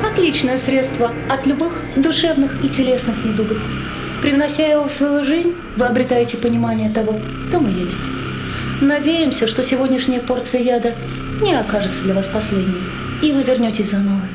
Отличное средство от любых душевных и телесных недугов. Привнося его в свою жизнь, вы обретаете понимание того, кто мы есть. Надеемся, что сегодняшняя порция яда не окажется для вас последней, и вы вернетесь за новой.